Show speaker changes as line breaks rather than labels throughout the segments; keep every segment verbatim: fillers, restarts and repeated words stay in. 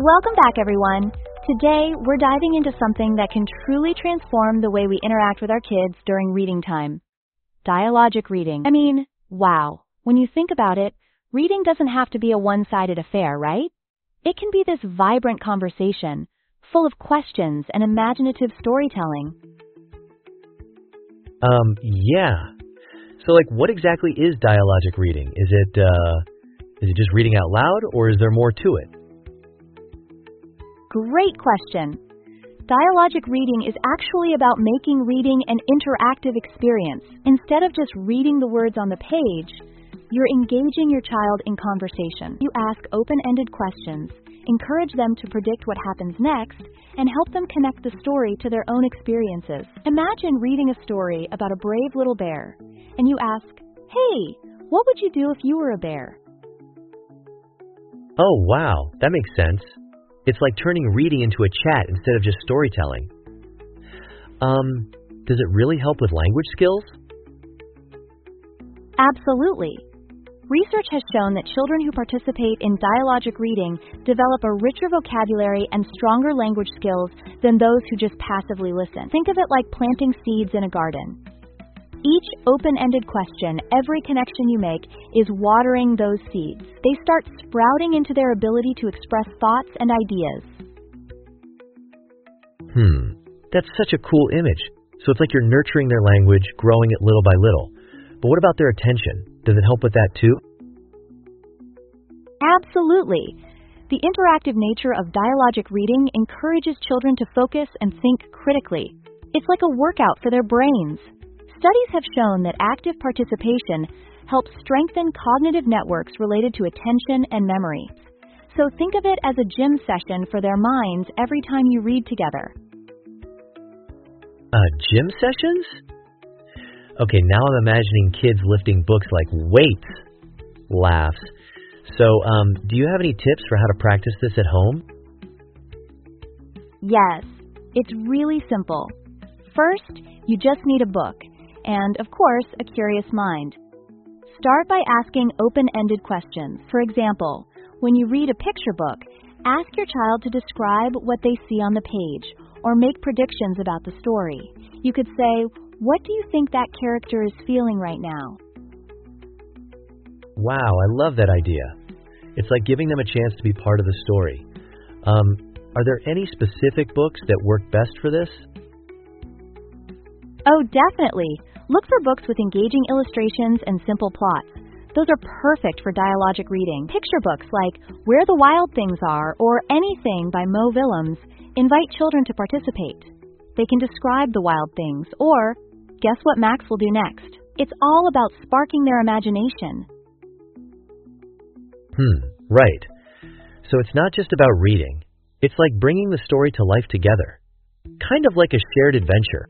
Welcome back, everyone. Today, we're diving into something that can truly transform the way we interact with our kids during reading time. Dialogic reading. I mean, wow. When you think about it, reading doesn't have to be a one-sided affair, right? It can be this vibrant conversation, full of questions and imaginative storytelling.
Um, yeah. So, like, what exactly is dialogic reading? Is it, uh, is it just reading out loud, or is there more to it?
Great question. Dialogic reading is actually about making reading an interactive experience. Instead of just reading the words on the page, you're engaging your child in conversation. You ask open-ended questions, encourage them to predict what happens next, and help them connect the story to their own experiences. Imagine reading a story about a brave little bear, and you ask, "Hey, what would you do if you were a bear?"
Oh, wow. That makes sense. It's like turning reading into a chat instead of just storytelling. Um, does it really help with language skills?
Absolutely. Research has shown that children who participate in dialogic reading develop a richer vocabulary and stronger language skills than those who just passively listen. Think of it like planting seeds in a garden. Each open-ended question, every connection you make, is watering those seeds. They start sprouting into their ability to express thoughts and ideas.
Hmm, that's such a cool image. So it's like you're nurturing their language, growing it little by little. But what about their attention? Does it help with that too?
Absolutely. The interactive nature of dialogic reading encourages children to focus and think critically. It's like a workout for their brains. Studies have shown that active participation helps strengthen cognitive networks related to attention and memory. So think of it as a gym session for their minds every time you read together.
Uh, gym sessions? Okay, now I'm imagining kids lifting books like weights. Laughs. So, um, do you have any tips for how to practice this at home?
Yes, it's really simple. First, you just need a book. And, of course, a curious mind. Start by asking open-ended questions. For example, when you read a picture book, ask your child to describe what they see on the page or make predictions about the story. You could say, "What do you think that character is feeling right now?"
Wow, I love that idea. It's like giving them a chance to be part of the story. Um, are there any specific books that work best for this?
Oh, definitely. Look for books with engaging illustrations and simple plots. Those are perfect for dialogic reading. Picture books like Where the Wild Things Are or Anything by Mo Willems invite children to participate. They can describe the wild things or guess what Max will do next. It's all about sparking their imagination.
Hmm, right. So it's not just about reading. It's like bringing the story to life together. Kind of like a shared adventure.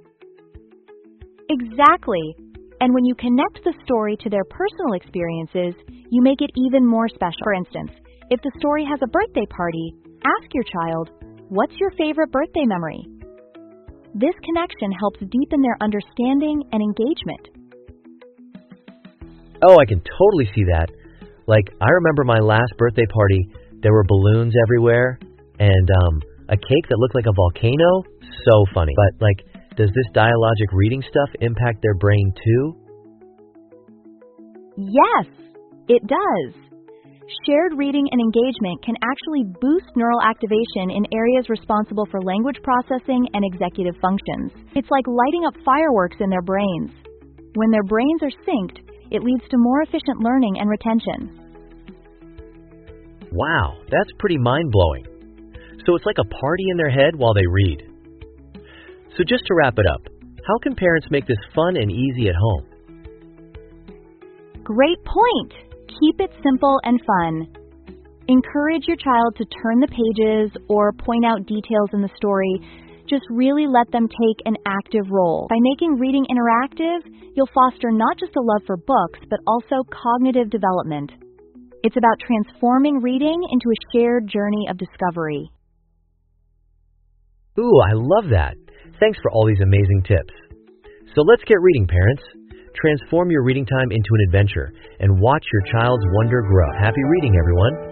Exactly. And when you connect the story to their personal experiences, you make it even more special. For instance, if the story has a birthday party, ask your child, "What's your favorite birthday memory?" This connection helps deepen their understanding and engagement.
Oh, I can totally see that. Like, I remember my last birthday party, there were balloons everywhere, and um, a cake that looked like a volcano. So funny. But, like, does this dialogic reading stuff impact their brain too?
Yes, it does. Shared reading and engagement can actually boost neural activation in areas responsible for language processing and executive functions. It's like lighting up fireworks in their brains. When their brains are synced, it leads to more efficient learning and retention.
Wow, that's pretty mind-blowing. So it's like a party in their head while they read. So just to wrap it up, how can parents make this fun and easy at home?
Great point! Keep it simple and fun. Encourage your child to turn the pages or point out details in the story. Just really let them take an active role. By making reading interactive, you'll foster not just a love for books, but also cognitive development. It's about transforming reading into a shared journey of discovery.
Ooh, I love that. Thanks for all these amazing tips. So let's get reading, parents. Transform your reading time into an adventure and watch your child's wonder grow. Happy reading, everyone.